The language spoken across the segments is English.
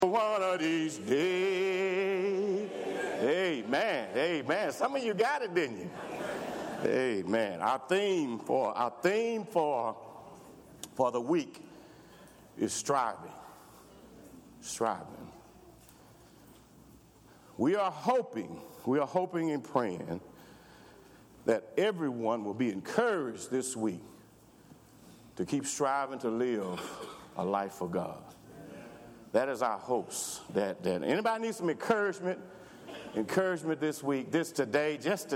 One of these days. Amen. Amen. Some of you got it, didn't you? Amen. Our theme for the week is striving. Striving. We are hoping and praying that everyone will be encouraged this week to keep striving to live a life for God. That is our hopes. That anybody needs some encouragement this week, today.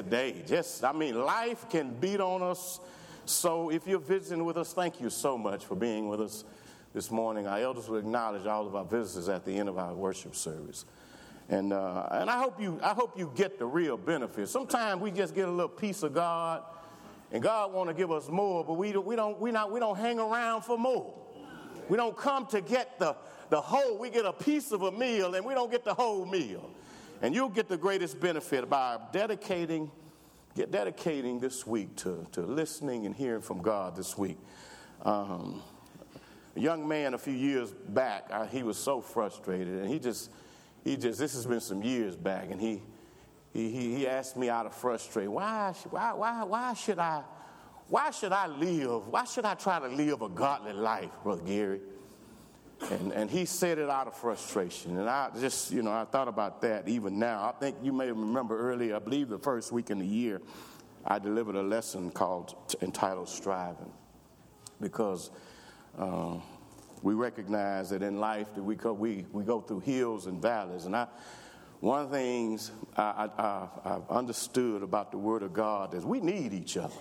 Life can beat on us. So if you're visiting with us, thank you so much for being with us this morning. Our elders will acknowledge all of our visitors at the end of our worship service. And I hope you get the real benefit. Sometimes we just get a little piece of God, and God want to give us more, but we don't hang around for more. We don't come to get the whole. We get a piece of a meal, and we don't get the whole meal. And you'll get the greatest benefit by dedicating this week to listening and hearing from God this week. A young man a few years back, he was so frustrated, and he just this has been some years back, and he asked me out of frustration, why should I live? Why should I try to live a godly life, Brother Gary? And he said it out of frustration. And I just, I thought about that even now. I think you may remember earlier, I believe the first week in the year, I delivered a lesson entitled Striving. Because we recognize that in life that we go through hills and valleys. And one of the things I've understood about the Word of God is we need each other.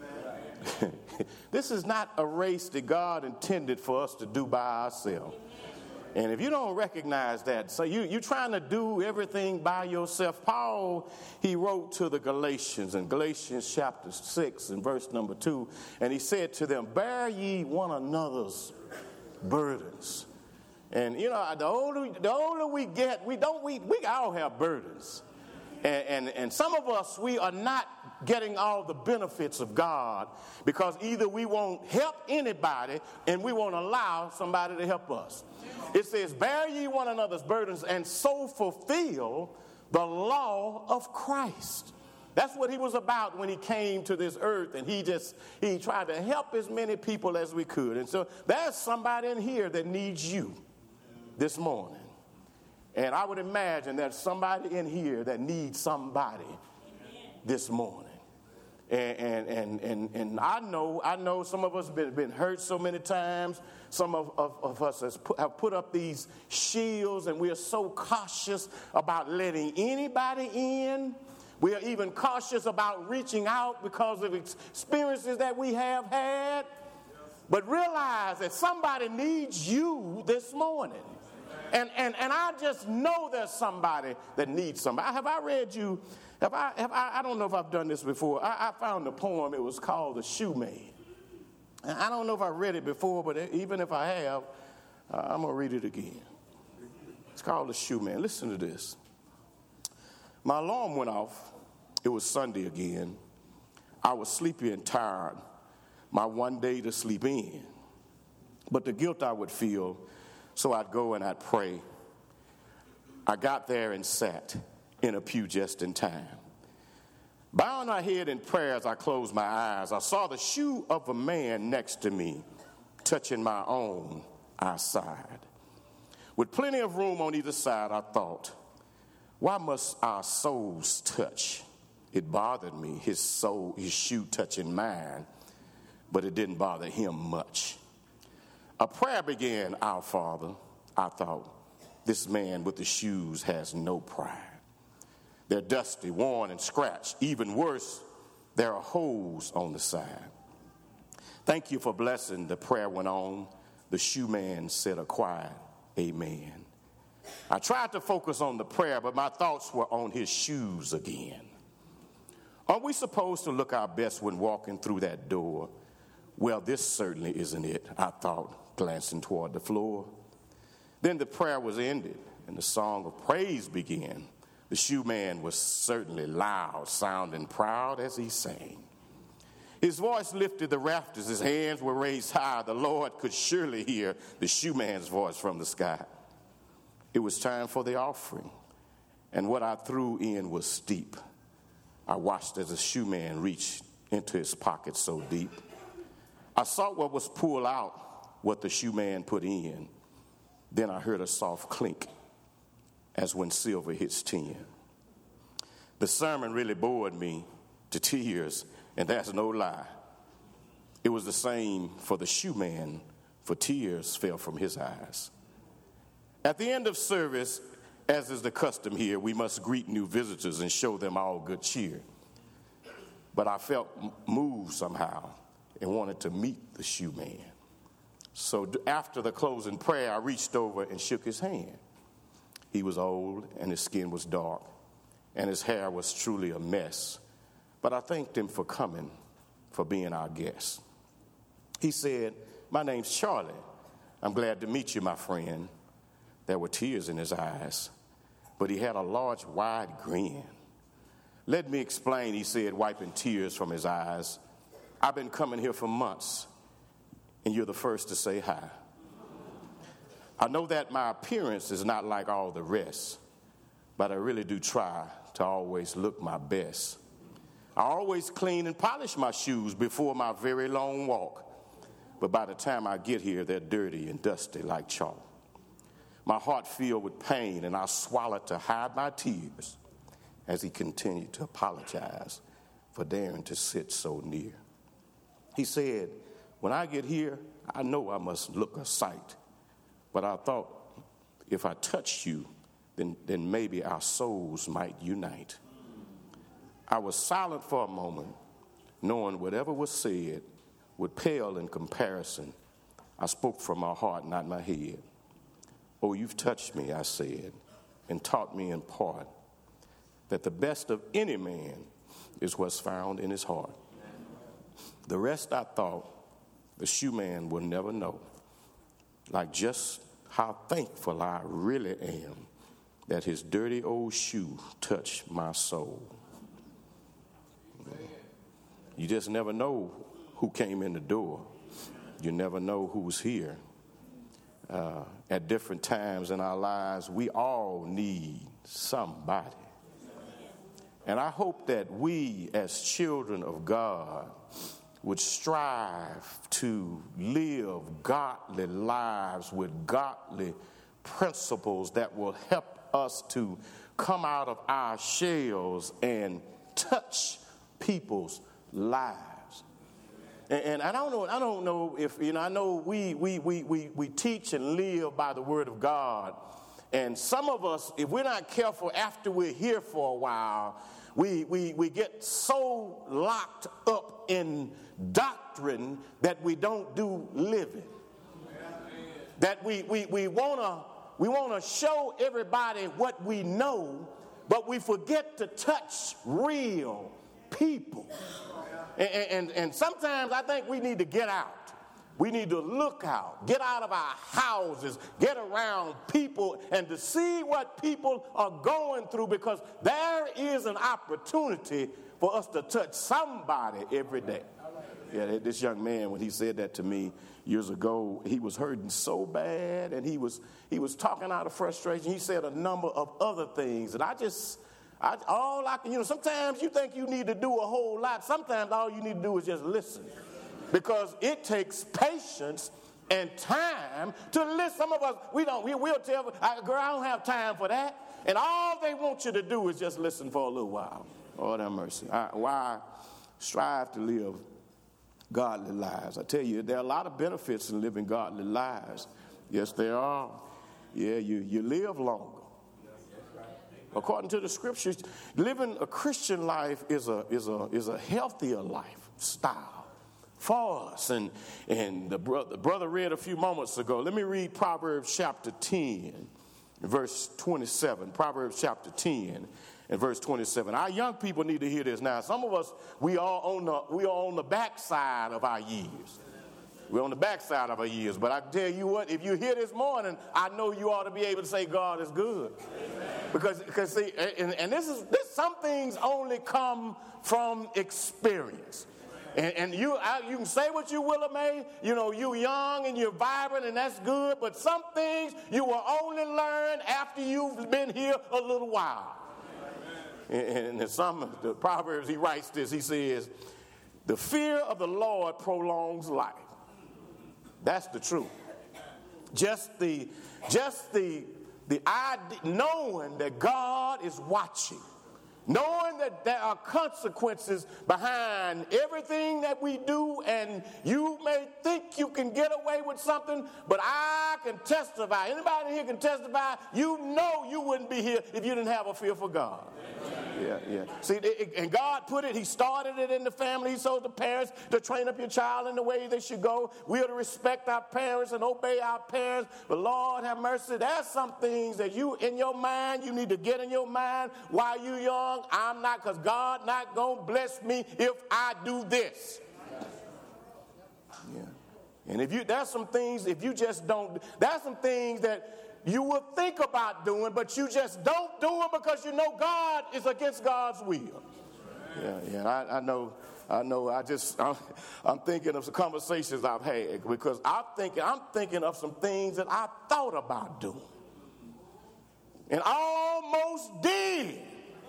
This is not a race that God intended for us to do by ourselves. And if you don't recognize that, so you're trying to do everything by yourself. Paul, he wrote to the Galatians in Galatians chapter 6 and verse number 2, and he said to them, bear ye one another's burdens. And the older we get, we all have burdens. And some of us, we are not getting all the benefits of God because either we won't help anybody and we won't allow somebody to help us. It says, bear ye one another's burdens and so fulfill the law of Christ. That's what he was about when he came to this earth, and he tried to help as many people as we could. And so there's somebody in here that needs you this morning. And I would imagine there's somebody in here that needs somebody this morning. And I know some of us have been hurt so many times. Some of us have put up these shields, and we are so cautious about letting anybody in. We are even cautious about reaching out because of experiences that we have had. But realize that somebody needs you this morning. And I just know there's somebody that needs somebody. I don't know if I've done this before. I found a poem. It was called The Shoe Man. And I don't know if I read it before, but even if I have, I'm going to read it again. It's called The Shoe Man. Listen to this. My alarm went off. It was Sunday again. I was sleepy and tired. My one day to sleep in. But the guilt I would feel, so I'd go and I'd pray. I got there and sat in a pew just in time. Bowing my head in prayer as I closed my eyes, I saw the shoe of a man next to me, touching my own eyeside. With plenty of room on either side, I thought, why must our souls touch? It bothered me, his shoe touching mine, but it didn't bother him much. A prayer began, Our Father. I thought, this man with the shoes has no pride. They're dusty, worn, and scratched. Even worse, there are holes on the side. Thank you for blessing. The prayer went on. The shoe man said a quiet amen. I tried to focus on the prayer, but my thoughts were on his shoes again. Are we supposed to look our best when walking through that door? Well, this certainly isn't it, I thought, glancing toward the floor. Then the prayer was ended, and the song of praise began. The shoe man was certainly loud, sounding proud as he sang. His voice lifted the rafters. His hands were raised high. The Lord could surely hear the shoe man's voice from the sky. It was time for the offering, and what I threw in was steep. I watched as the shoeman reached into his pocket so deep. I saw what was pulled out, what the shoeman put in. Then I heard a soft clink, as when silver hits tin. The sermon really bored me to tears, and that's no lie. It was the same for the shoeman, for tears fell from his eyes. At the end of service, as is the custom here, we must greet new visitors and show them all good cheer. But I felt moved somehow and wanted to meet the shoeman. So after the closing prayer, I reached over and shook his hand. He was old and his skin was dark and his hair was truly a mess. But I thanked him for coming, for being our guest. He said, "My name's Charlie. I'm glad to meet you, my friend." There were tears in his eyes, but he had a large, wide grin. "Let me explain," he said, wiping tears from his eyes. "I've been coming here for months, and you're the first to say hi. I know that my appearance is not like all the rest, but I really do try to always look my best. I always clean and polish my shoes before my very long walk, but by the time I get here, they're dirty and dusty like chalk. My heart filled with pain, and I swallowed to hide my tears," as he continued to apologize for daring to sit so near. He said, "When I get here, I know I must look a sight, but I thought if I touched you, then maybe our souls might unite." I was silent for a moment, knowing whatever was said would pale in comparison. I spoke from my heart, not my head. "Oh, you've touched me," I said, "and taught me in part that the best of any man is what's found in his heart. The rest I thought the shoeman will never know, like just how thankful I really am that his dirty old shoe touched my soul." You just never know who came in the door. You never know who's here. At different times in our lives, we all need somebody. And I hope that we, as children of God, would strive to live godly lives with godly principles that will help us to come out of our shells and touch people's lives. And I don't know if, I know we teach and live by the word of God. And some of us, if we're not careful after we're here for a while, we get so locked up in doctrine that we don't do living. That we want to show everybody what we know, but we forget to touch real people. And sometimes I think we need to get out. We need to look out, get out of our houses, get around people, and to see what people are going through, because there is an opportunity for us to touch somebody every day. Yeah, this young man, when he said that to me years ago, he was hurting so bad, and he was talking out of frustration. He said a number of other things, and sometimes you think you need to do a whole lot. Sometimes all you need to do is just listen, because it takes patience and time to listen. Some of us, we'll tell, "Girl, I don't have time for that." And all they want you to do is just listen for a little while. Lord have mercy. Why strive to live godly lives? I tell you, there are a lot of benefits in living godly lives. Yes, there are. Yeah, you live longer. According to the scriptures, living a Christian life is a healthier lifestyle for us. And the brother read a few moments ago. Let me read Proverbs chapter 10, verse 27. Proverbs chapter 10 and verse 27. Our young people need to hear this now. Some of us, we are on the backside of our years. We're on the backside of our years. But I tell you what, if you're here this morning, I know you ought to be able to say God is good. Amen. Because see, and some things only come from experience. And you can say what you will, May. You know, you're young and you're vibrant, and that's good. But some things you will only learn after you've been here a little while. And in some of the Proverbs, he writes this. He says, the fear of the Lord prolongs life. That's the truth. Just the idea, knowing that God is watching. Knowing that there are consequences behind everything that we do, and you may think you can get away with something, but I can testify. Anybody here can testify, you know you wouldn't be here if you didn't have a fear for God. Yeah. See, and God put it, he started it in the family. He told the parents to train up your child in the way they should go. We are to respect our parents and obey our parents. But Lord have mercy, there's some things that you, in your mind, you need to get in your mind while you're young. I'm not, because God not going to bless me if I do this. Yeah. And there's some things, if you just don't, there's some things that you will think about doing, but you just don't do it because you know God is against God's will. Yeah. I know. I'm thinking of some conversations I've had because I'm thinking of some things that I thought about doing and almost did.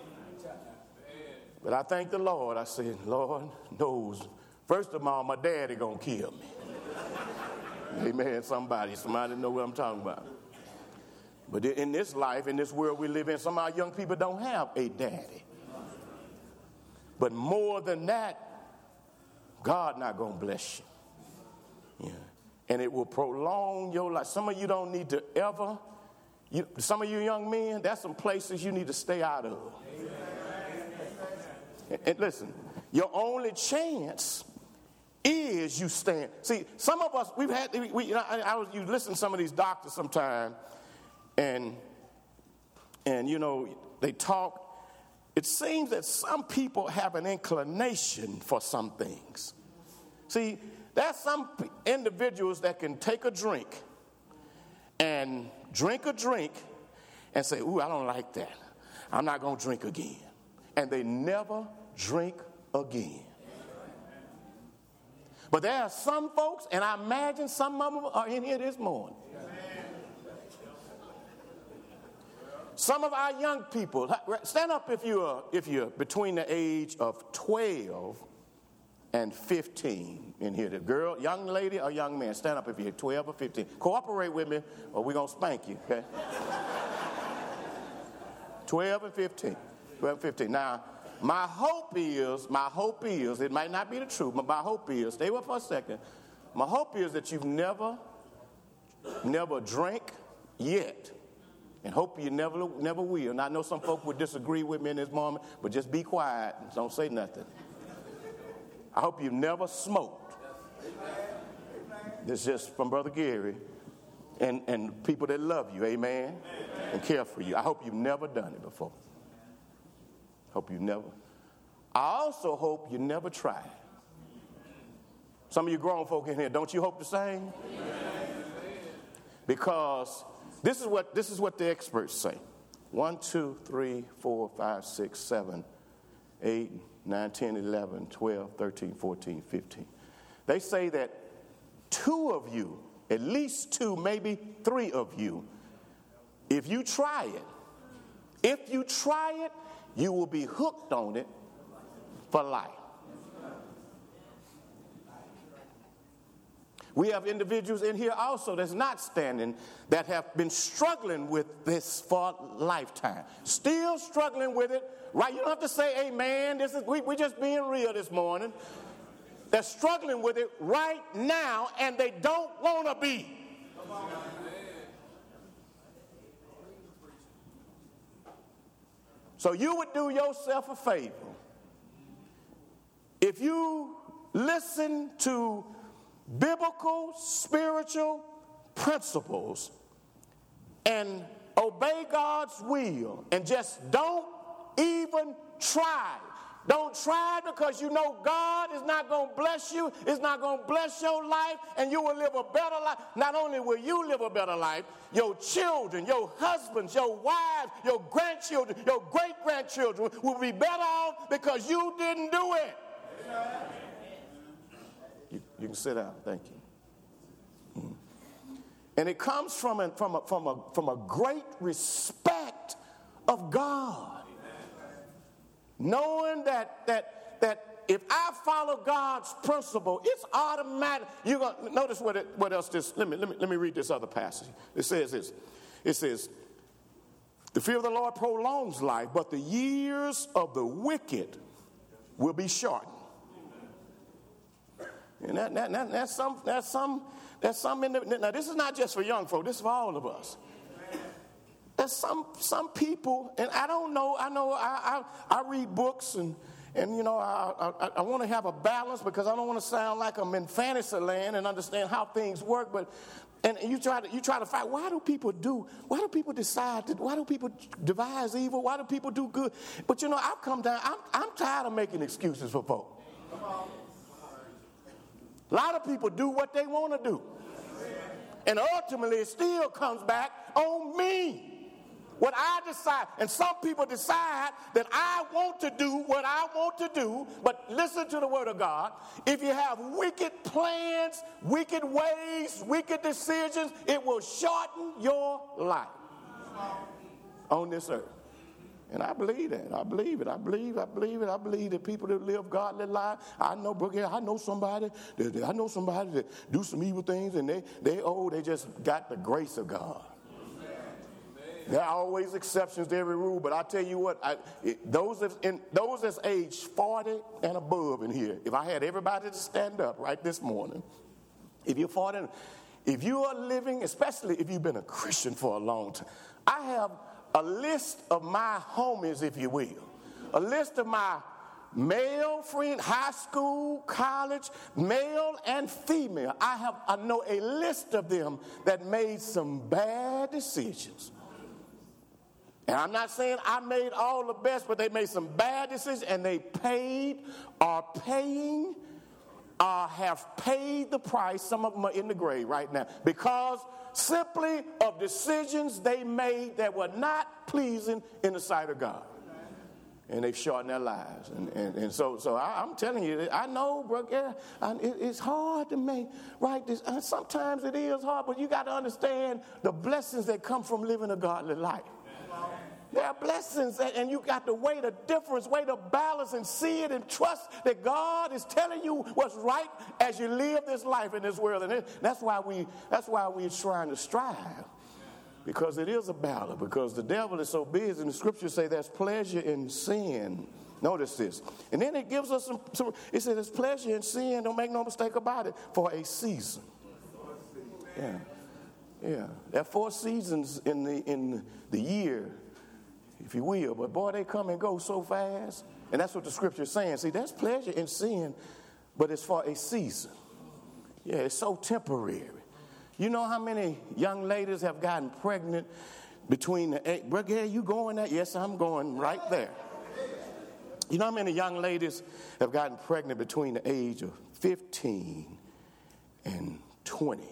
But I thank the Lord. I said, Lord knows. First of all, my daddy gonna kill me. Amen. Somebody know what I'm talking about. But in this life, in this world we live in, some of our young people don't have a daddy. But more than that, God not going to bless you. Yeah. And it will prolong your life. Some of you don't need to ever, some of you young men, that's some places you need to stay out of. And listen, your only chance is you stand. See, some of us, you listen to some of these doctors sometimes, and you know, they talk. It seems that some people have an inclination for some things. See, there's some individuals that can take a drink and drink a drink and say, ooh, I don't like that. I'm not going to drink again. And they never drink again. But there are some folks, and I imagine some of them are in here this morning. Some of our young people, stand up if you're between the age of 12 and 15 in here. The girl, young lady or young man, stand up if you're 12 or 15. Cooperate with me or we're going to spank you, okay? 12 and 15. 12 and 15. Now, my hope is, it might not be the truth, but my hope is, stay with for a second. My hope is that you've never drank yet. And hope you never will. And I know some folk would disagree with me in this moment, but just be quiet and don't say nothing. I hope you've never smoked. This is just from Brother Gary and people that love you, amen, and care for you. I hope you've never done it before. Hope you never. I also hope you never tried. Some of you grown folk in here, don't you hope the same? Because this is what the experts say. 1, 2, 3, 4, 5, 6, 7, 8, 9, 10, 11, 12, 13, 14, 15. They say that 2 of you, at least 2, maybe 3 of you, if you try it, you will be hooked on it for life. We have individuals in here also that's not standing that have been struggling with this for a lifetime. Still struggling with it, right? You don't have to say amen. We're just being real this morning. They're struggling with it right now, and they don't want to be. So you would do yourself a favor if you listen to biblical, spiritual principles and obey God's will and just don't even try. Don't try because you know God is not going to bless you, is not going to bless your life, and you will live a better life. Not only will you live a better life, your children, your husbands, your wives, your grandchildren, your great-grandchildren will be better off because you didn't do it. You can sit down. Thank you. Mm. And it comes from a great respect of God. Knowing that if I follow God's principle, it's automatic. You're gonna notice what else this. Let me read this other passage. It says this. It says, the fear of the Lord prolongs life, but the years of the wicked will be shortened. And that's some in the, now this is not just for young folk, this is for all of us. There's some people, and I don't know, I read books and you know, I want to have a balance because I don't want to sound like I'm in fantasy land and understand how things work, but and you try to fight, why do people decide, why do people devise evil, why do people do good? But you know, I've come down, I'm tired of making excuses for folk. A lot of people do what they want to do. And ultimately, it still comes back on me. What I decide. And some people decide that I want to do what I want to do. But listen to the word of God. If you have wicked plans, wicked ways, wicked decisions, it will shorten your life on this earth. And I believe that. I believe it. I believe that people that live godly lives, I know somebody that do some evil things and they just got the grace of God. There are always exceptions to every rule, but I tell you what, those that's aged 40 and above in here, if I had everybody to stand up right this morning, if you're 40, if you are living, especially if you've been a Christian for a long time, I have a list of my homies, if you will, a list of my male friends, high school, college, male and female. I know a list of them that made some bad decisions. And I'm not saying I made all the best, but they made some bad decisions, and they paid, are paying, have paid the price. Some of them are in the grave right now because simply of decisions they made that were not pleasing in the sight of God. And they've shortened their lives. And so I'm telling you, I know, bro, yeah, it's hard to make right. Sometimes it is hard, but you got to understand the blessings that come from living a godly life. There are blessings, and you got to weigh the difference, weigh the balance, and see it and trust that God is telling you what's right as you live this life in this world. And that's why we're trying to strive, because it is a battle, because the devil is so busy. And the scriptures say there's pleasure in sin. Notice this. And then it gives us some it says there's pleasure in sin, don't make no mistake about it, for a season. Yeah. There are 4 seasons in the year, if you will, but boy, they come and go so fast. And that's what the scripture is saying. See, there's pleasure in sin, but it's for a season. Yeah, it's so temporary. You know how many young ladies have gotten pregnant between the age, Brother Gary, you going there? Yes, I'm going right there. You know how many young ladies have gotten pregnant between the age of 15 and 20?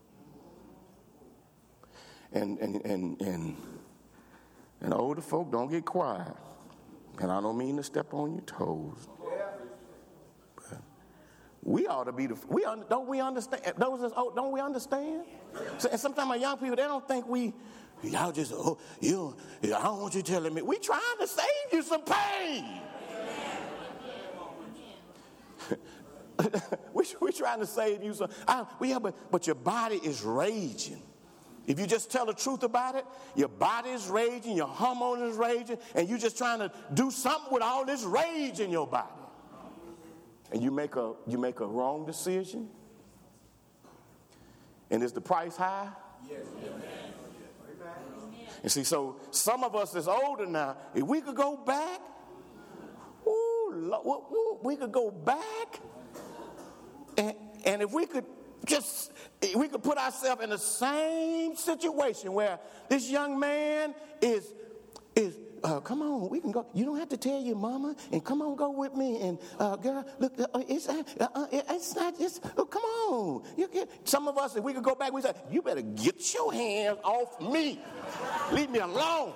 And older folk, don't get quiet. And I don't mean to step on your toes. But we ought to be don't we understand? Those that's old, don't we understand? So, and sometimes my young people, they don't think y'all just, I don't want you telling me. We trying to save you some pain. We're trying to save you some. But your body is raging. If you just tell the truth about it, your body is raging, your hormone is raging, and you're just trying to do something with all this rage in your body. And you make a wrong decision. And is the price high? Yes. And see, so some of us that's older now, if we could go back, we could go back, and if we could put ourselves in the same situation where this young man is come on, we can go. You don't have to tell your mama, and come on, go with me. And girl, look, it's not just. Come on, some of us, if we could go back, we say, you better get your hands off me, leave me alone,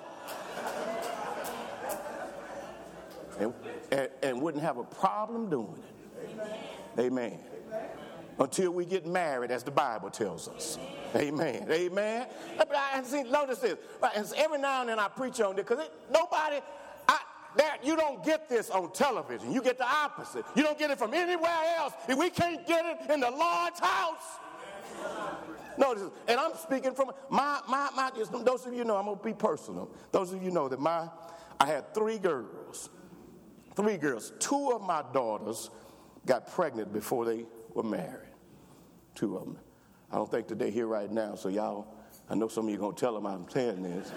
and wouldn't have a problem doing it. Amen. until we get married, as the Bible tells us. Amen. Amen. And see, notice this. And every now and then I preach on this because you don't get this on television. You get the opposite. You don't get it from anywhere else. If we can't get it in the Lord's house. Notice this. And I'm speaking from those of you know, I'm going to be personal. Those of you know that I had 3 girls. 3 girls. 2 of my daughters got pregnant before they were married. 2 of them. I don't think that they're here right now, so y'all, I know some of you are going to tell them I'm saying this.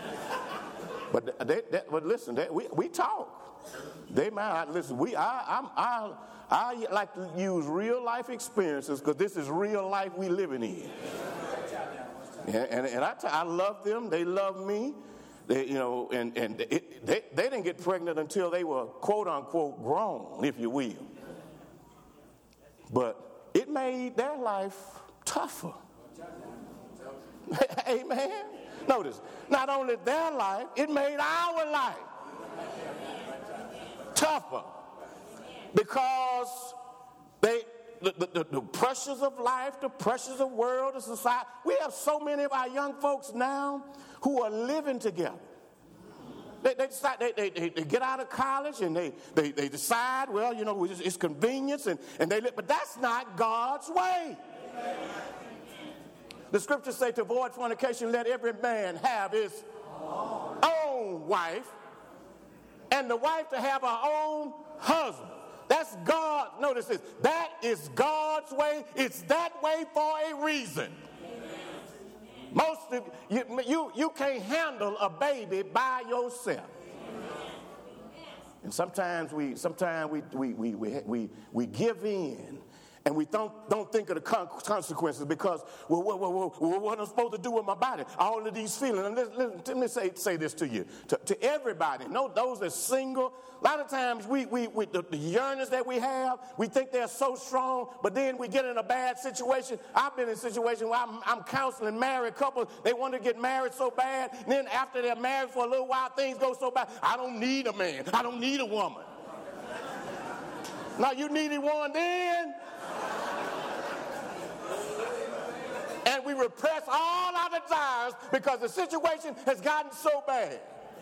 But listen, we talk. They might listen. I like to use real life experiences because this is real life we living in. And I love them. They love me. They didn't get pregnant until they were quote unquote grown, if you will. But it made their life tougher. Amen. Notice, not only their life, it made our life tougher because the pressures of life, the pressures of world, the society. We have so many of our young folks now who are living together. They decide they get out of college and they decide, well, you know, it's convenience and they live, but that's not God's way. The scriptures say to avoid fornication, let every man have his own wife, and the wife to have her own husband. That's God. Notice this. That is God's way. It's that way for a reason. Most of you can't handle a baby by yourself. And sometimes we give in. And we don't think of the consequences because, what am I supposed to do with my body? All of these feelings. And let me say this to you, to everybody. No, those that are single. A lot of times the yearnings that we have, we think they're so strong, but then we get in a bad situation. I've been in a situation where I'm counseling married couples. They want to get married so bad. And then after they're married for a little while, things go so bad. I don't need a man. I don't need a woman. Now, you needed one then. And we repress all our desires because the situation has gotten so bad.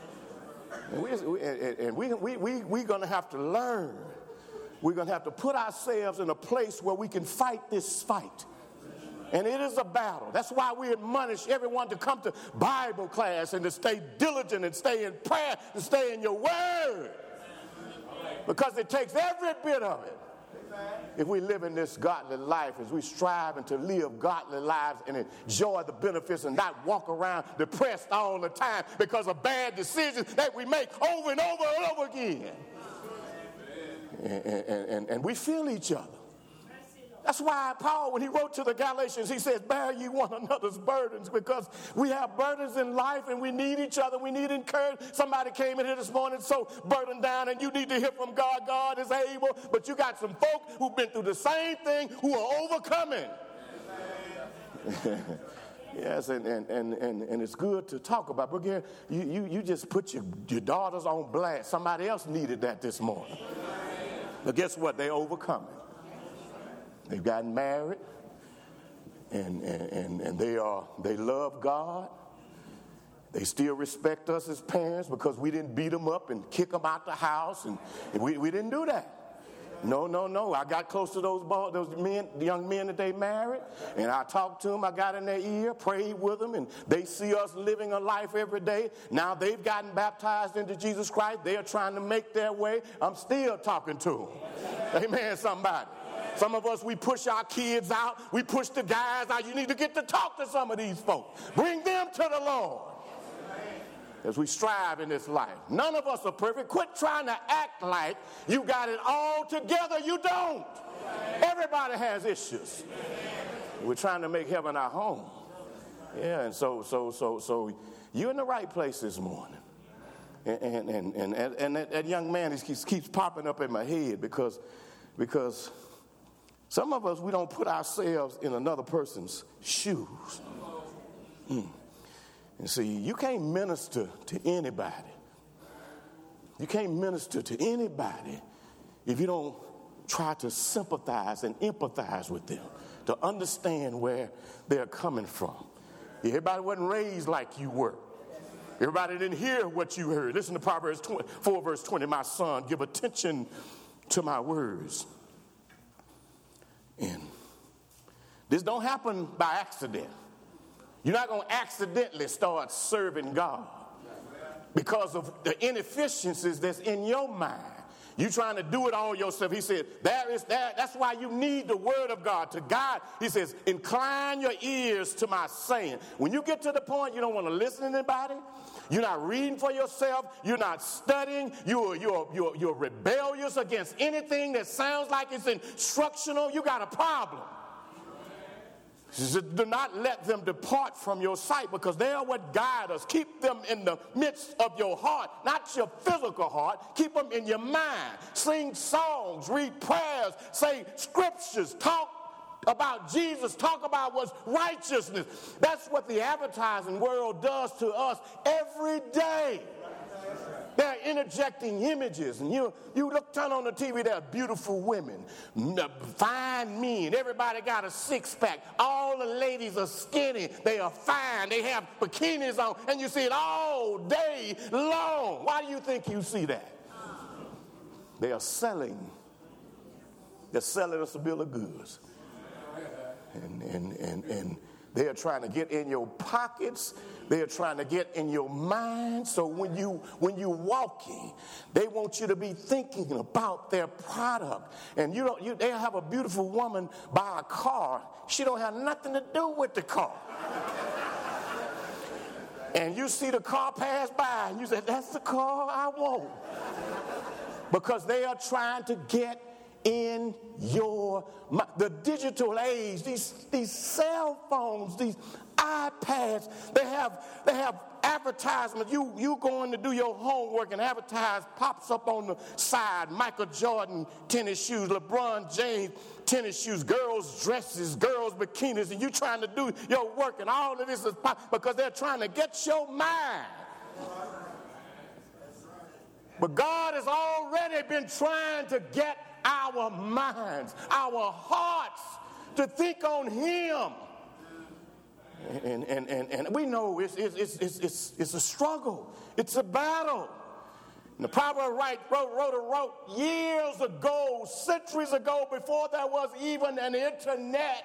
And we're going to have to learn. We're going to have to put ourselves in a place where we can fight this fight. And it is a battle. That's why we admonish everyone to come to Bible class and to stay diligent and stay in prayer and stay in your word. Because it takes every bit of it. If we live in this godly life, as we strive to live godly lives and enjoy the benefits and not walk around depressed all the time because of bad decisions that we make over and over and over again. And we feel each other. That's why Paul, when he wrote to the Galatians, he says, bear ye one another's burdens, because we have burdens in life and we need each other. We need encouragement. Somebody came in here this morning so burdened down, and you need to hear from God. God is able. But you got some folk who've been through the same thing who are overcoming. Yes, and it's good to talk about. But again, you just put your daughters on blast. Somebody else needed that this morning. But guess what? They overcome it. They've gotten married, and they love God. They still respect us as parents because we didn't beat them up and kick them out the house, and we didn't do that. No. I got close to those young men that they married, and I talked to them. I got in their ear, prayed with them, and they see us living a life every day. Now they've gotten baptized into Jesus Christ. They are trying to make their way. I'm still talking to them. Amen, somebody. Some of us, we push our kids out. We push the guys out. You need to get to talk to some of these folks. Bring them to the Lord as we strive in this life. None of us are perfect. Quit trying to act like you got it all together. You don't. Everybody has issues. We're trying to make heaven our home. Yeah, and so you're in the right place this morning. And that young man keeps popping up in my head because some of us, we don't put ourselves in another person's shoes. And see, you can't minister to anybody. You can't minister to anybody if you don't try to sympathize and empathize with them. to understand where they're coming from. Everybody wasn't raised like you were. Everybody didn't hear what you heard. Listen to Proverbs 4, verse 20. My son, give attention to my words. And this don't happen by accident. You're not going to accidentally start serving God because of the inefficiencies that's in your mind. You trying to do it all yourself. He said, that's why you need the word of God to guide. He says, incline your ears to my saying. When you get to the point you don't want to listen to anybody, you're not reading for yourself, you're not studying, you're rebellious against anything that sounds like it's instructional, you got a problem. Do not let them depart from your sight, because they are what guide us. Keep them in the midst of your heart, not your physical heart. Keep them in your mind. Sing songs, read prayers, say scriptures, talk about Jesus, talk about what's righteousness. That's what the advertising world does to us every day. They're interjecting images, and you turn on the TV, there are beautiful women, fine men, everybody got a six-pack, all the ladies are skinny, they are fine, they have bikinis on, and you see it all day long. Why do you think you see that? They are selling us a bill of goods. And they are trying to get in your pockets. They are trying to get in your mind. So when you walking, they want you to be thinking about their product. And they have a beautiful woman buy a car. She don't have nothing to do with the car. And you see the car pass by, and you say, that's the car I want. Because they are trying to get in your mind. The digital age, these cell phones, these iPads, they have advertisements. You going to do your homework, and advertise pops up on the side. Michael Jordan tennis shoes, LeBron James tennis shoes, girls dresses, girls bikinis, and you trying to do your work, and all of this is because they're trying to get your mind. But God has already been trying to get our minds, our hearts, to think on Him. And we know it's a struggle. It's a battle. And the Proverbs wrote years ago, centuries ago, before there was even an internet.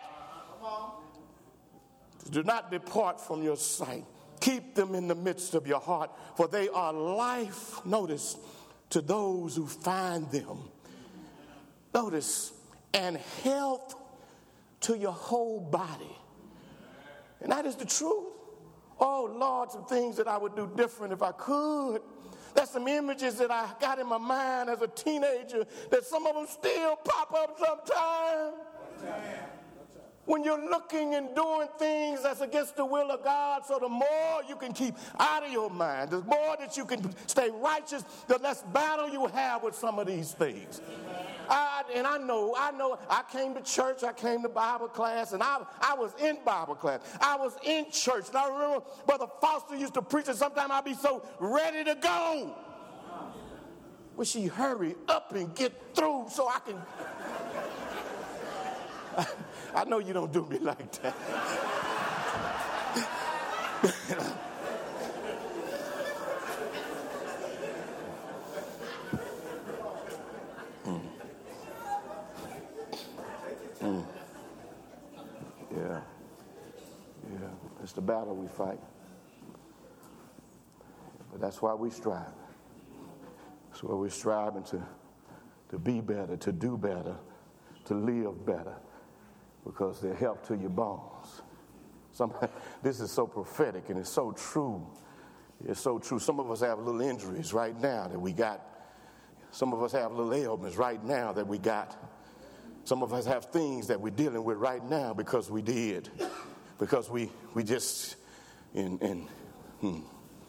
Do not depart from your sight. Keep them in the midst of your heart, for they are life, notice, to those who find them. Notice, and health to your whole body. And that is the truth. Oh, Lord, some things that I would do different if I could. That's some images that I got in my mind as a teenager that some of them still pop up sometimes. When you're looking and doing things that's against the will of God, so the more you can keep out of your mind, the more that you can stay righteous, the less battle you have with some of these things. I know, I came to church, I came to Bible class, and I was in Bible class. I was in church, and I remember Brother Foster used to preach, and sometimes I'd be so ready to go. Wish he hurry up and get through so I can... I know you don't do me like that. Yeah. It's the battle we fight. But that's why we strive. That's why we're striving to be better, to do better, to live better. Because they're help to your bones. This is so prophetic, and it's so true. It's so true. Some of us have little injuries right now that we got. Some of us have little ailments right now that we got. Some of us have things that we're dealing with right now because we did. Because we just... Now,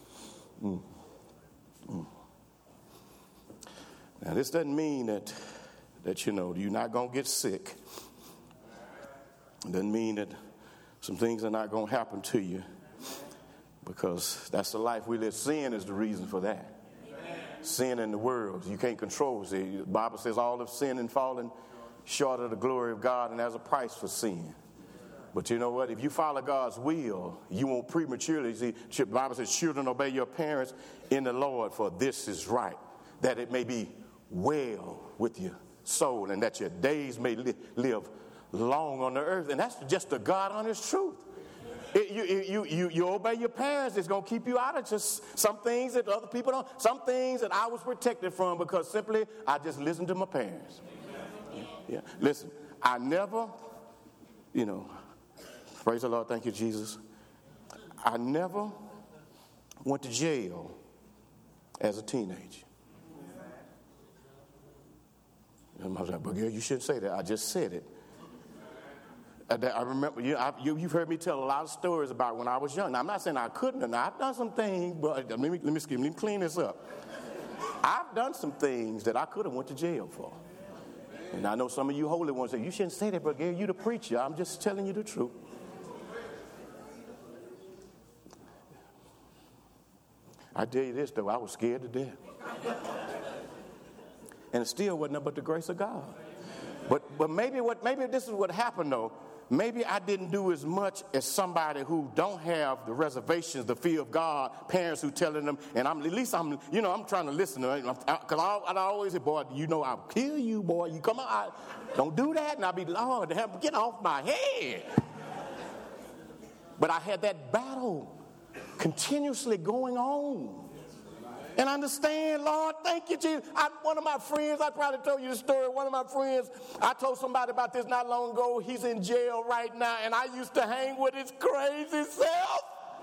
this doesn't mean that you're not going to get sick. It doesn't mean that some things are not going to happen to you, because that's the life we live. Sin is the reason for that. Amen. Sin in the world, you can't control. See, the Bible says all have sinned and fallen short of the glory of God, and there's a price for sin. But you know what? If you follow God's will, you won't prematurely. See, the Bible says, children, obey your parents in the Lord, for this is right, that it may be well with your soul, and that your days may live long on the earth. And that's just the God honest truth. You obey your parents, it's going to keep you out of just some things that other people don't. Some things that I was protected from because simply I just listened to my parents. Yeah. Listen, I never, praise the Lord, thank you, Jesus. I never went to jail as a teenager. And I was like, but girl, you shouldn't say that. I just said it. I remember, you've heard me tell a lot of stories about when I was young. Now, I'm not saying I couldn't, and I've done some things, but let me clean this up. I've done some things that I could have went to jail for. And I know some of you holy ones say, you shouldn't say that, but Gary, you the preacher. I'm just telling you the truth. I tell you this, though, I was scared to death. And it still wasn't but the grace of God. But maybe this is what happened, though. Maybe I didn't do as much as somebody who don't have the reservations, the fear of God, parents who telling them, and I'm trying to listen to them. Because I always say, boy, I'll kill you, boy. You come out, don't do that. And I'll be, Lord, get off my head. But I had that battle continuously going on. And I understand, Lord, thank you, Jesus. One of my friends, I probably told you the story. One of my friends, I told somebody about this not long ago. He's in jail right now, and I used to hang with his crazy self.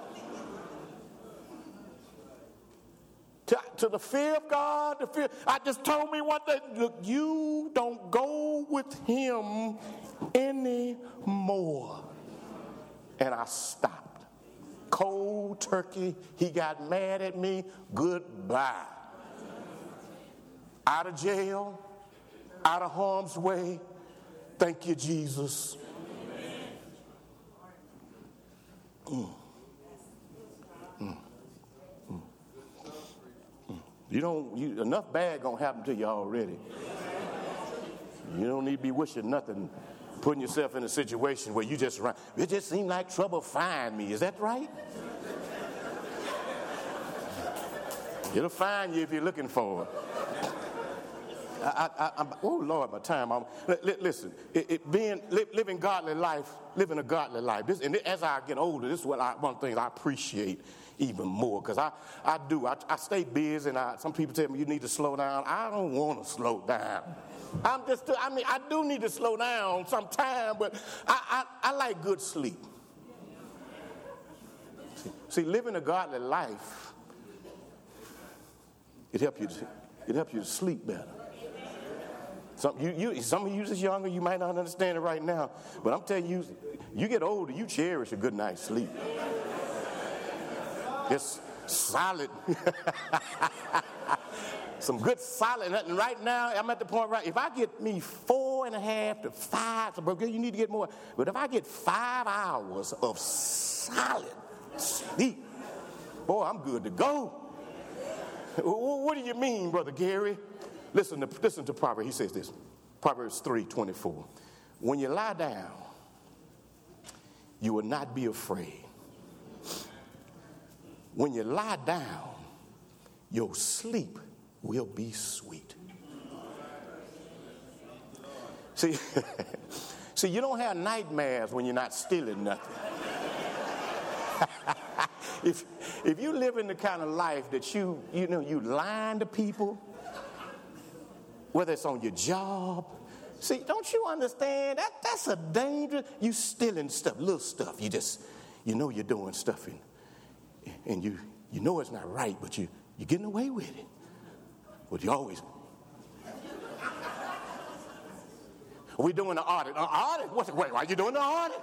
To the fear of God, I just told me one thing. Look, you don't go with him anymore. And I stopped. Cold turkey, he got mad at me, goodbye. Out of jail, out of harm's way, thank you, Jesus. Enough bad gonna happen to you already. You don't need to be wishing nothing, putting yourself in a situation where you just run. It just seemed like trouble find me. Is that right? It'll find you if you're looking for it. Oh, Lord, my time. Listen, living a godly life. As I get older, this is one of the things I appreciate even more, because I stay busy, and some people tell me you need to slow down. I don't want to slow down. I do need to slow down sometime, but I like good sleep. See, living a godly life, it helps you to sleep better. Some of you just younger, you might not understand it right now, but I'm telling you, you get older, you cherish a good night's sleep. Just solid. Some good solid. And right now, I'm at the point if I get me 4.5 to 5, so you need to get more. But if I get 5 hours of solid sleep, boy, I'm good to go. What do you mean, Brother Gary? Listen to Proverbs. He says this. Proverbs 3:24. When you lie down, you will not be afraid. When you lie down, your sleep will be sweet. See, you don't have nightmares when you're not stealing nothing. If you live in the kind of life that you lying to people, whether it's on your job, see, don't you understand that's a danger? You stealing stuff, little stuff. You're doing stuff, and you know it's not right, but you're getting away with it. But you always. We're doing an audit. An audit? Wait, why are you doing the audit?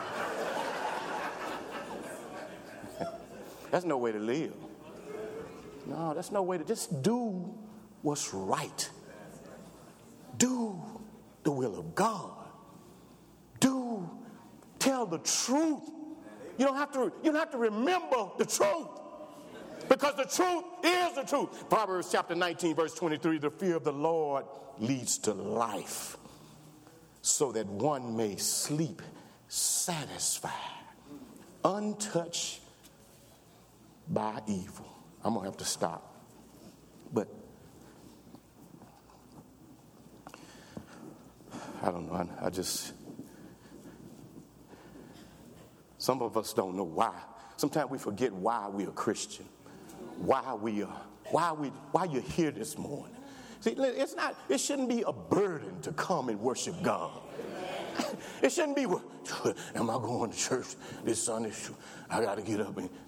That's no way to live. No, that's no way to just do what's right. Do the will of God. Tell the truth. You don't have to remember the truth, because the truth is the truth. Proverbs chapter 19, verse 23, the fear of the Lord leads to life. so that one may sleep satisfied, untouched by evil. I'm going to have to stop. But I don't know. I just, some of us don't know why. Sometimes we forget why we're a Christian, why you're here this morning. See, it shouldn't be a burden to come and worship God. It shouldn't be, am I going to church this Sunday? I got to get up. And,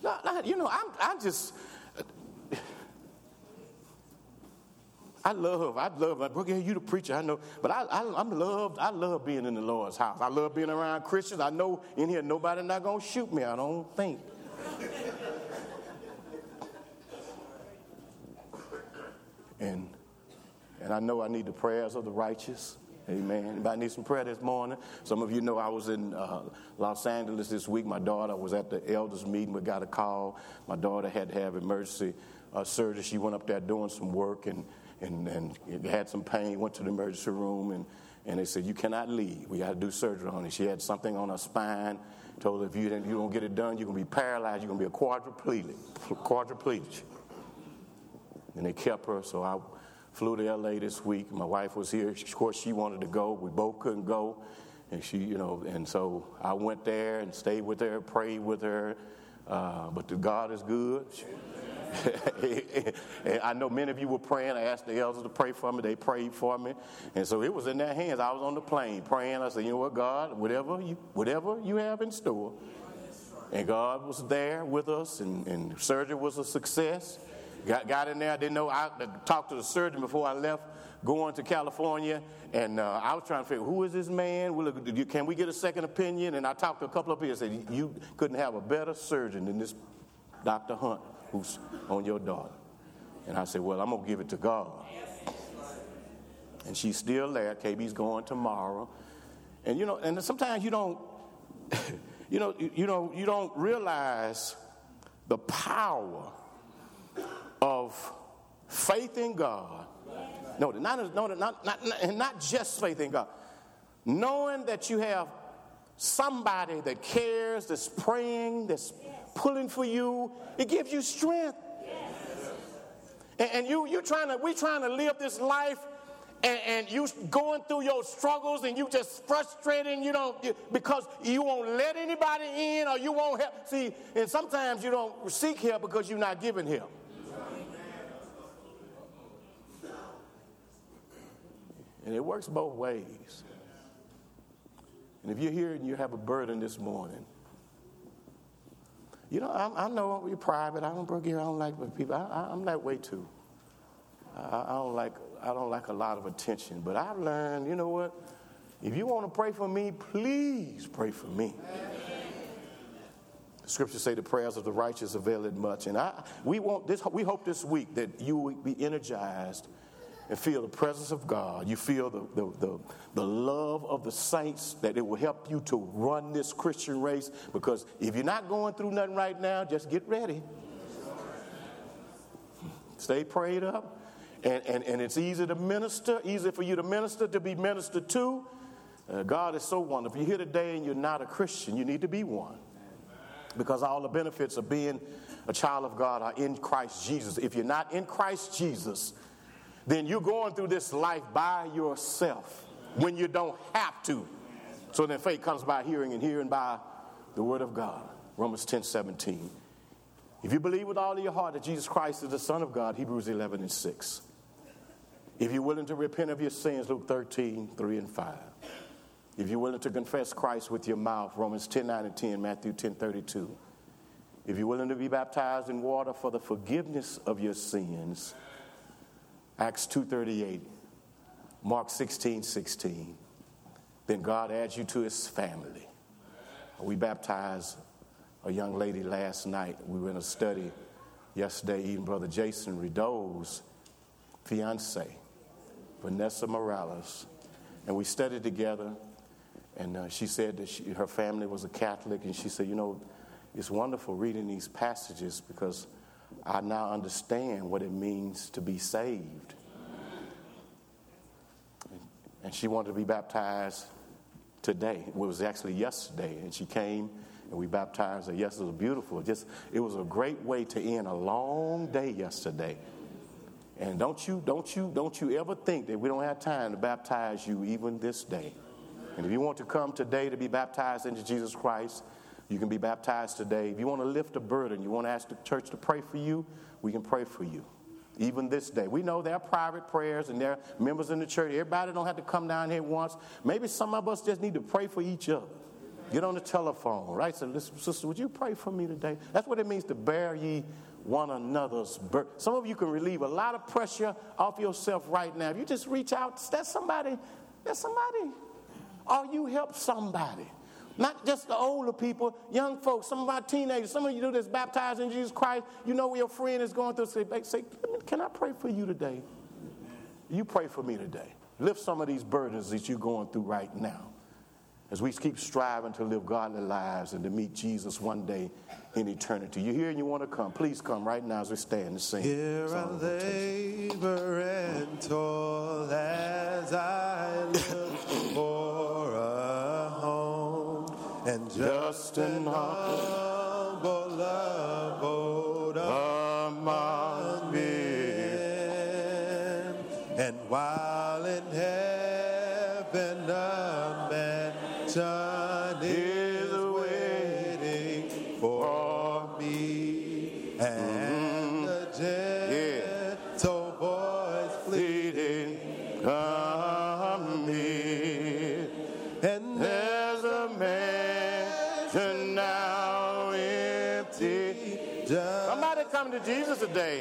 I love, Brooke, you the preacher, I know, but I love being in the Lord's house. I love being around Christians. I know in here nobody not going to shoot me, I don't think. And I know I need the prayers of the righteous. Amen. Anybody need some prayer this morning? Some of you know I was in Los Angeles this week. My daughter was at the elders meeting. We got a call. My daughter had to have emergency surgery. She went up there doing some work and had some pain. Went to the emergency room and they said, you cannot leave. We got to do surgery on her. She had something on her spine. Told her if you don't get it done, you're going to be paralyzed. You're going to be a quadriplegic. And they kept her, so I flew to L.A. this week. My wife was here. Of course, she wanted to go. We both couldn't go. And and so I went there and stayed with her, prayed with her. But God is good. And I know many of you were praying. I asked the elders to pray for me. They prayed for me. And so it was in their hands. I was on the plane praying. I said, you know what, God, whatever you have in store. And God was there with us, and surgery was a success. Got in there. I didn't know. I talked to the surgeon before I left going to California, and I was trying to figure, who is this man? Can we get a second opinion? And I talked to a couple of people and said, you couldn't have a better surgeon than this Dr. Hunt who's on your daughter. And I said, well, I'm going to give it to God. And she's still there. KB's going tomorrow. And, and sometimes you don't, you don't realize the power of faith in God. Not just faith in God. Knowing that you have somebody that cares, that's praying, that's pulling for you, it gives you strength. And we're trying to live this life, and you going through your struggles, and you just frustrated, because you won't let anybody in, or you won't help. See, and sometimes you don't seek help because you're not giving help. And it works both ways. And if you're here and you have a burden this morning, I know you're private. I don't like people. I'm that way too. I don't like a lot of attention. But I've learned, you know what? If you want to pray for me, please pray for me. The scriptures say the prayers of the righteous avail it much. And we hope this week that you will be energized and feel the presence of God. You feel the love of the saints, that it will help you to run this Christian race. Because if you're not going through nothing right now, just get ready. Stay prayed up. And it's easy to minister, easy for you to minister, to be ministered to. God is so wonderful. If you're here today and you're not a Christian, you need to be one. Because all the benefits of being a child of God are in Christ Jesus. If you're not in Christ Jesus, then you're going through this life by yourself when you don't have to. So then faith comes by hearing, and hearing by the word of God. Romans 10:17. If you believe with all of your heart that Jesus Christ is the Son of God, Hebrews 11:6. If you're willing to repent of your sins, Luke 13:3-5. If you're willing to confess Christ with your mouth, Romans 10:9-10, Matthew 10:32. If you're willing to be baptized in water for the forgiveness of your sins, Acts 2:38, Mark 16:16. Then God adds you to his family. We baptized a young lady last night. We were in a study yesterday, even Brother Jason Rideau's fiance, Vanessa Morales. And we studied together, and she said that her family was a Catholic, and she said, it's wonderful reading these passages because I now understand what it means to be saved. And she wanted to be baptized today. It was actually yesterday, and she came and we baptized her. Yes, it was beautiful. It was a great way to end a long day yesterday. And don't you ever think that we don't have time to baptize you even this day. And if you want to come today to be baptized into Jesus Christ, you can be baptized today. If you want to lift a burden, you want to ask the church to pray for you, we can pray for you. Even this day. We know there are private prayers and there are members in the church. Everybody don't have to come down here once. Maybe some of us just need to pray for each other. Get on the telephone, right? So, listen, sister, would you pray for me today? That's what it means to bear ye one another's burden. Some of you can relieve a lot of pressure off yourself right now. If you just reach out, that's somebody. Or you help somebody. Not just the older people, young folks, some of our teenagers, some of you do this, baptized in Jesus Christ. You know where your friend is going through. Say, can I pray for you today? You pray for me today. Lift some of these burdens that you're going through right now. As we keep striving to live godly lives and to meet Jesus one day in eternity. You're here and you want to come. Please come right now as we stand and sing. Here I labor and toil as I look for a home and just an humble abode among men. And while in heaven a mansion is waiting for me, and the gentle voice pleading, come near. And there's a mansion now empty. Somebody come to Jesus today.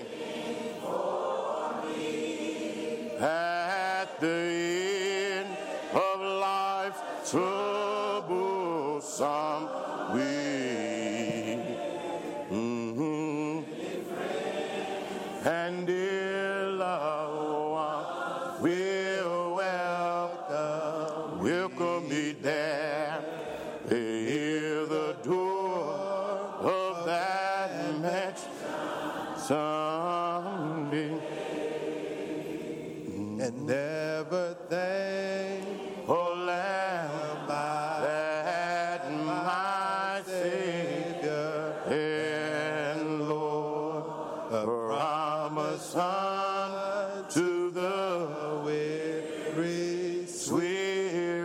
At the end of life's troublesome way, and dear loved one will welcome me there. Hear the door of that mansion someday. And never thank, oh Lamb, that my Savior and Lord promised unto the weary sweet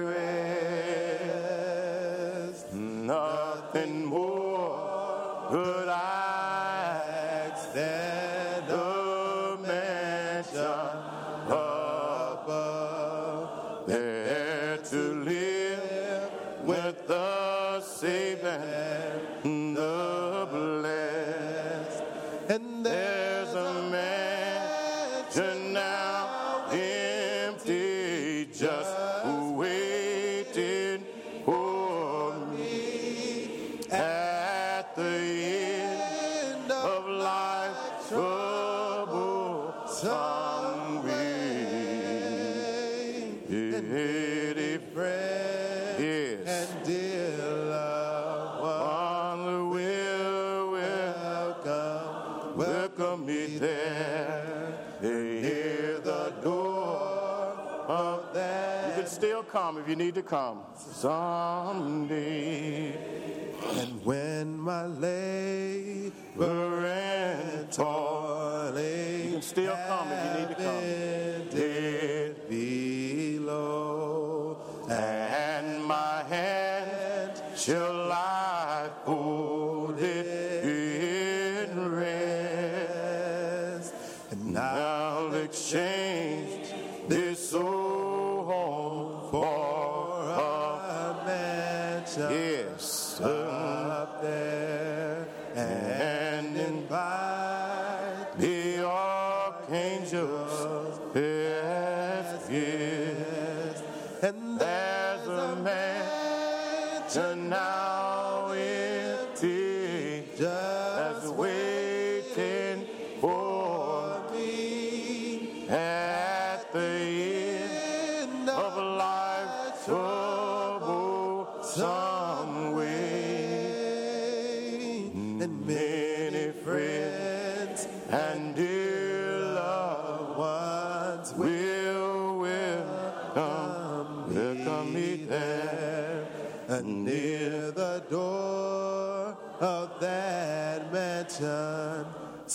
rest. Nothing more could I ask than the mansion above, there to live with the saved and the blessed. and There's a mansion now empty, just waiting for me at the end of life's troublesome way. Dear friend yes, and dear loved one, one will welcome me there. They hear the door of that. You can still come if you need to come someday. And when my labor and toiling, You can still come if you need to come. dead below, And my hand shall lie folded in rest. and I'll exchange this old home for a mansion yes, up there, and invite the archangels as gifts. and There's a mansion now empty, that's waiting for me at the end of life's troublesome way. and Many friends and dear loved ones will welcome me there. And near the door of that mansion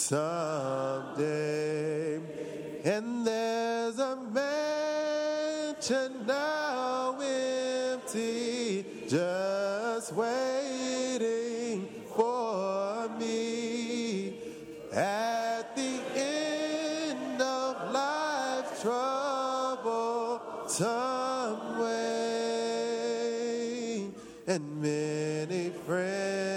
someday. And there's a mansion now empty, just waiting for me. At the end of life's troublesome way, and many friends